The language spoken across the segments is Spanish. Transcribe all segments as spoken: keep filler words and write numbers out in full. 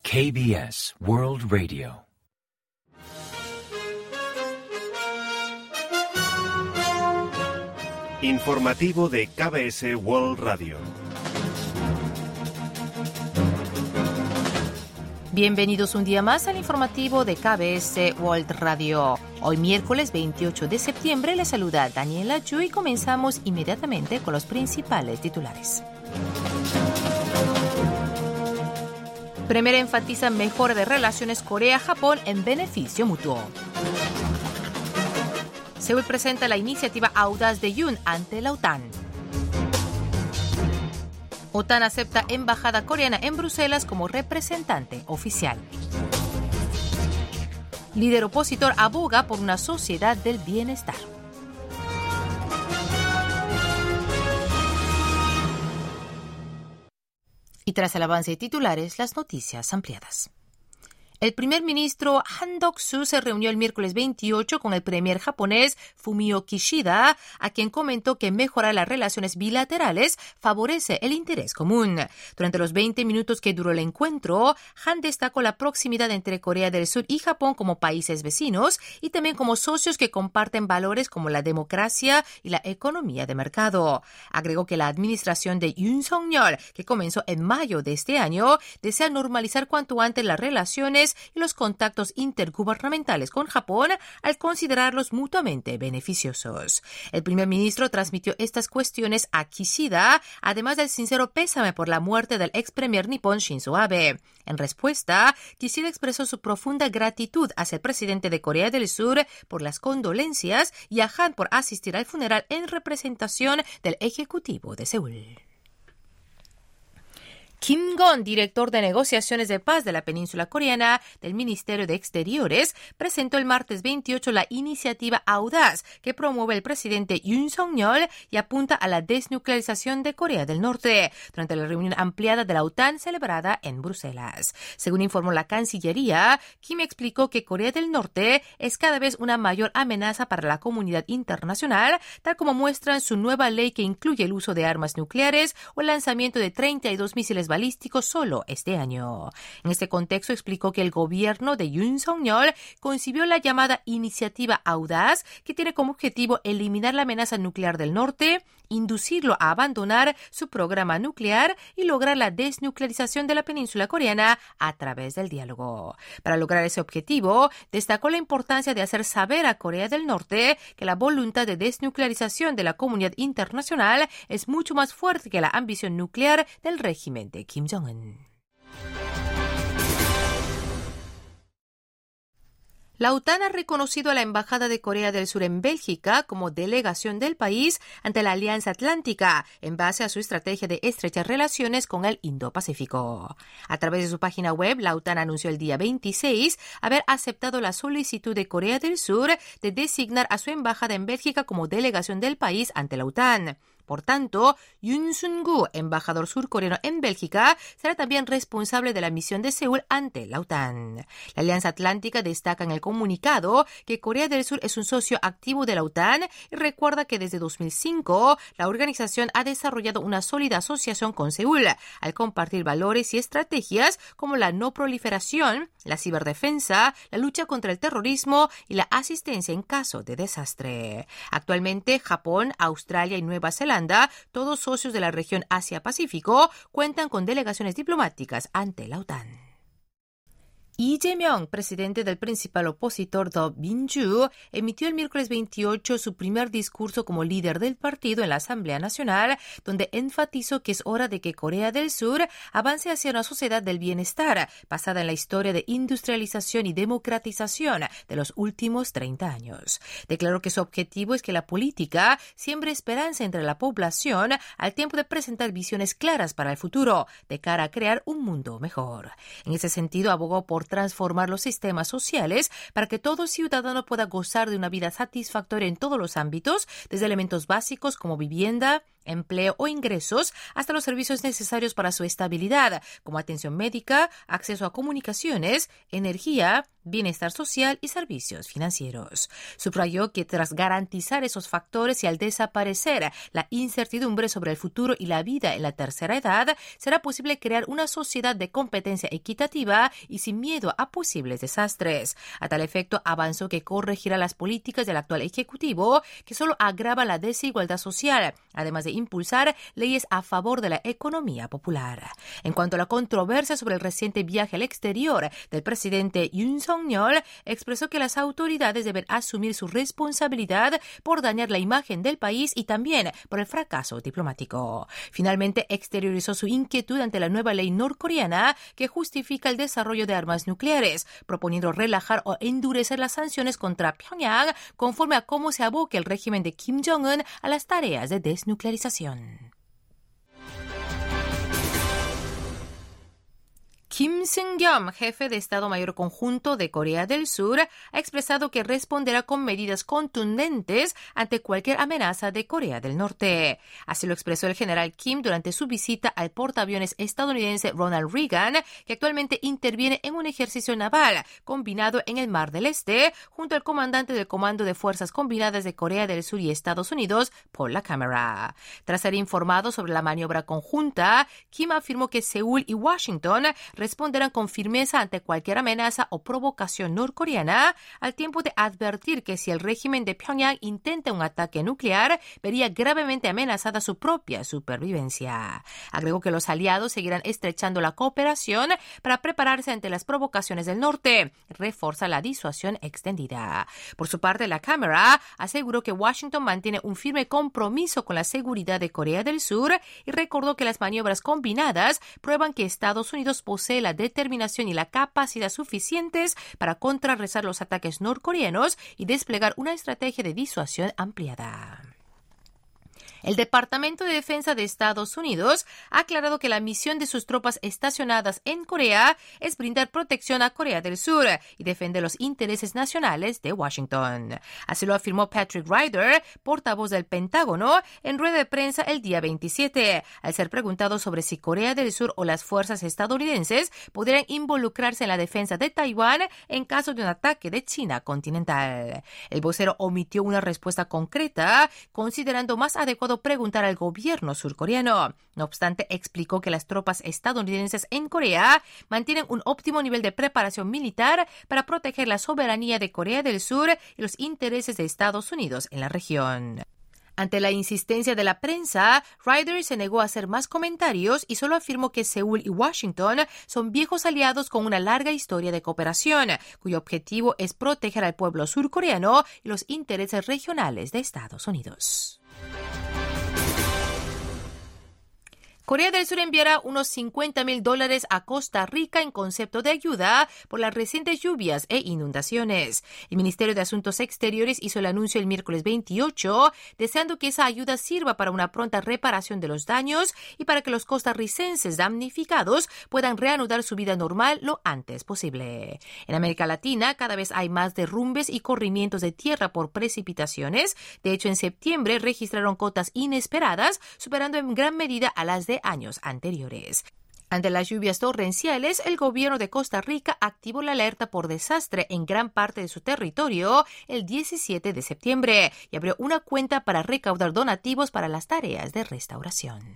K B S World Radio. Informativo de K B S World Radio. Bienvenidos un día más al informativo de K B S World Radio. Hoy miércoles veintiocho de septiembre les saluda Daniela Yu y comenzamos inmediatamente con los principales titulares. Premier enfatiza mejora de relaciones Corea-Japón en beneficio mutuo. Seúl presenta la iniciativa audaz de Yoon ante la OTAN. OTAN acepta embajada coreana en Bruselas como representante oficial. Líder opositor aboga por una sociedad del bienestar. Y tras el avance de titulares, las noticias ampliadas. El primer ministro Han Duck-soo se reunió el miércoles veintiocho con el premier japonés Fumio Kishida, a quien comentó que mejorar las relaciones bilaterales favorece el interés común. Durante los veinte minutos que duró el encuentro, Han destacó la proximidad entre Corea del Sur y Japón como países vecinos y también como socios que comparten valores como la democracia y la economía de mercado. Agregó que la administración de Yoon Suk-yeol, que comenzó en mayo de este año, desea normalizar cuanto antes las relaciones y los contactos intergubernamentales con Japón al considerarlos mutuamente beneficiosos. El primer ministro transmitió estas cuestiones a Kishida, además del sincero pésame por la muerte del ex premier nipón Shinzo Abe. En respuesta, Kishida expresó su profunda gratitud hacia el presidente de Corea del Sur por las condolencias y a Han por asistir al funeral en representación del Ejecutivo de Seúl. Kim Gon, director de negociaciones de paz de la península coreana del Ministerio de Exteriores, presentó el martes veintiocho la iniciativa audaz que promueve el presidente Yoon Suk-yeol y apunta a la desnuclearización de Corea del Norte durante la reunión ampliada de la OTAN celebrada en Bruselas. Según informó la Cancillería, Kim explicó que Corea del Norte es cada vez una mayor amenaza para la comunidad internacional, tal como muestra en su nueva ley que incluye el uso de armas nucleares o el lanzamiento de treinta y dos misiles balísticos solo este año. En este contexto explicó que el gobierno de Yoon Suk-yeol concibió la llamada Iniciativa Audaz, que tiene como objetivo eliminar la amenaza nuclear del norte, inducirlo a abandonar su programa nuclear y lograr la desnuclearización de la península coreana a través del diálogo. Para lograr ese objetivo, destacó la importancia de hacer saber a Corea del Norte que la voluntad de desnuclearización de la comunidad internacional es mucho más fuerte que la ambición nuclear del régimen de Kim Jong-un. La OTAN ha reconocido a la Embajada de Corea del Sur en Bélgica como delegación del país ante la Alianza Atlántica, en base a su estrategia de estrechas relaciones con el Indo-Pacífico. A través de su página web, la OTAN anunció el día veintiséis haber aceptado la solicitud de Corea del Sur de designar a su embajada en Bélgica como delegación del país ante la OTAN. Por tanto, Yoon Sun-gu, embajador surcoreano en Bélgica, será también responsable de la misión de Seúl ante la OTAN. La Alianza Atlántica destaca en el comunicado que Corea del Sur es un socio activo de la OTAN y recuerda que desde dos mil cinco la organización ha desarrollado una sólida asociación con Seúl al compartir valores y estrategias como la no proliferación, la ciberdefensa, la lucha contra el terrorismo y la asistencia en caso de desastre. Actualmente, Japón, Australia y Nueva Zelanda, todos socios de la región Asia-Pacífico, cuentan con delegaciones diplomáticas ante la OTAN. Lee Jae-myung, presidente del principal opositor Do Min-ju, emitió el miércoles veintiocho su primer discurso como líder del partido en la Asamblea Nacional, donde enfatizó que es hora de que Corea del Sur avance hacia una sociedad del bienestar, basada en la historia de industrialización y democratización de los últimos treinta años. Declaró que su objetivo es que la política siembre esperanza entre la población al tiempo de presentar visiones claras para el futuro, de cara a crear un mundo mejor. En ese sentido, abogó por transformar los sistemas sociales para que todo ciudadano pueda gozar de una vida satisfactoria en todos los ámbitos, desde elementos básicos como vivienda, empleo o ingresos, hasta los servicios necesarios para su estabilidad, como atención médica, acceso a comunicaciones, energía, bienestar social y servicios financieros. Subrayó que tras garantizar esos factores y al desaparecer la incertidumbre sobre el futuro y la vida en la tercera edad, será posible crear una sociedad de competencia equitativa y sin miedo a posibles desastres. A tal efecto, avanzó que corregirá las políticas del actual Ejecutivo que solo agravan la desigualdad social, además de impulsar leyes a favor de la economía popular. En cuanto a la controversia sobre el reciente viaje al exterior del presidente Yoon Suk-yeol, expresó que las autoridades deben asumir su responsabilidad por dañar la imagen del país y también por el fracaso diplomático. Finalmente, exteriorizó su inquietud ante la nueva ley norcoreana que justifica el desarrollo de armas nucleares, proponiendo relajar o endurecer las sanciones contra Pyongyang conforme a cómo se aboque el régimen de Kim Jong-un a las tareas de desnuclearización. Kim Seung-yeom, jefe de Estado Mayor Conjunto de Corea del Sur, ha expresado que responderá con medidas contundentes ante cualquier amenaza de Corea del Norte. Así lo expresó el general Kim durante su visita al portaaviones estadounidense Ronald Reagan, que actualmente interviene en un ejercicio naval combinado en el Mar del Este, junto al comandante del Comando de Fuerzas Combinadas de Corea del Sur y Estados Unidos, Paul LaCamera. Tras ser informado sobre la maniobra conjunta, Kim afirmó que Seúl y Washington responderán con firmeza ante cualquier amenaza o provocación norcoreana, al tiempo de advertir que si el régimen de Pyongyang intenta un ataque nuclear, vería gravemente amenazada su propia supervivencia. Agregó que los aliados seguirán estrechando la cooperación para prepararse ante las provocaciones del norte. Refuerza la disuasión extendida. Por su parte, la Cámara aseguró que Washington mantiene un firme compromiso con la seguridad de Corea del Sur y recordó que las maniobras combinadas prueban que Estados Unidos posee la determinación y la capacidad suficientes para contrarrestar los ataques norcoreanos y desplegar una estrategia de disuasión ampliada. El Departamento de Defensa de Estados Unidos ha aclarado que la misión de sus tropas estacionadas en Corea es brindar protección a Corea del Sur y defender los intereses nacionales de Washington. Así lo afirmó Patrick Ryder, portavoz del Pentágono, en rueda de prensa el día veintisiete, al ser preguntado sobre si Corea del Sur o las fuerzas estadounidenses podrían involucrarse en la defensa de Taiwán en caso de un ataque de China continental. El vocero omitió una respuesta concreta, considerando más adecuado preguntar al gobierno surcoreano. No obstante, explicó que las tropas estadounidenses en Corea mantienen un óptimo nivel de preparación militar para proteger la soberanía de Corea del Sur y los intereses de Estados Unidos en la región. Ante la insistencia de la prensa, Ryder se negó a hacer más comentarios y solo afirmó que Seúl y Washington son viejos aliados con una larga historia de cooperación, cuyo objetivo es proteger al pueblo surcoreano y los intereses regionales de Estados Unidos. Corea del Sur enviará unos cincuenta mil dólares a Costa Rica en concepto de ayuda por las recientes lluvias e inundaciones. El Ministerio de Asuntos Exteriores hizo el anuncio el miércoles veintiocho, deseando que esa ayuda sirva para una pronta reparación de los daños y para que los costarricenses damnificados puedan reanudar su vida normal lo antes posible. En América Latina, cada vez hay más derrumbes y corrimientos de tierra por precipitaciones. De hecho, en septiembre registraron cotas inesperadas, superando en gran medida a las de años anteriores. Ante las lluvias torrenciales, el gobierno de Costa Rica activó la alerta por desastre en gran parte de su territorio el diecisiete de septiembre y abrió una cuenta para recaudar donativos para las tareas de restauración.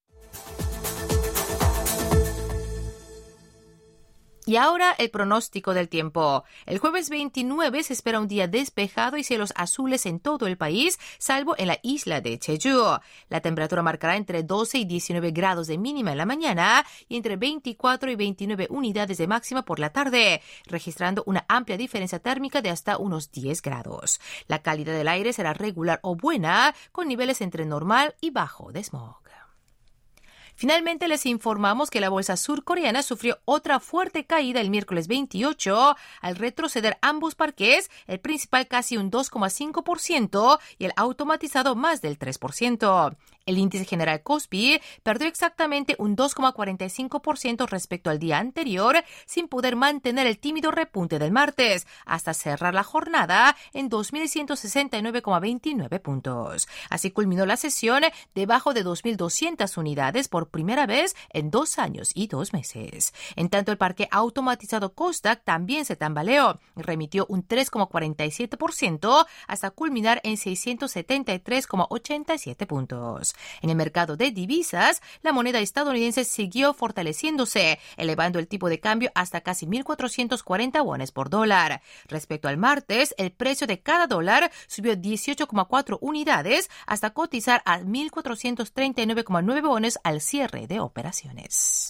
Y ahora el pronóstico del tiempo. El jueves veintinueve se espera un día despejado y cielos azules en todo el país, salvo en la isla de Jeju. La temperatura marcará entre doce y diecinueve grados de mínima en la mañana y entre veinticuatro y veintinueve unidades de máxima por la tarde, registrando una amplia diferencia térmica de hasta unos diez grados. La calidad del aire será regular o buena, con niveles entre normal y bajo de smog. Finalmente les informamos que la bolsa surcoreana sufrió otra fuerte caída el miércoles veintiocho al retroceder ambos parques, el principal casi un dos coma cinco por ciento y el automatizado más del tres por ciento. El índice general Kospi perdió exactamente un dos coma cuarenta y cinco por ciento respecto al día anterior, sin poder mantener el tímido repunte del martes, hasta cerrar la jornada en dos mil ciento sesenta y nueve coma veintinueve puntos. Así culminó la sesión debajo de dos mil doscientas unidades por primera vez en dos años y dos meses. En tanto, el parque automatizado Kosdaq también se tambaleó, remitió un tres coma cuarenta y siete por ciento hasta culminar en seiscientos setenta y tres coma ochenta y siete puntos. En el mercado de divisas, la moneda estadounidense siguió fortaleciéndose, elevando el tipo de cambio hasta casi mil cuatrocientos cuarenta wones por dólar. Respecto al martes, el precio de cada dólar subió dieciocho coma cuatro unidades hasta cotizar a mil cuatrocientos treinta y nueve coma nueve wones al cierre de operaciones.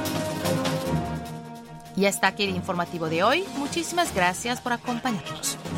Y hasta aquí el informativo de hoy. Muchísimas gracias por acompañarnos.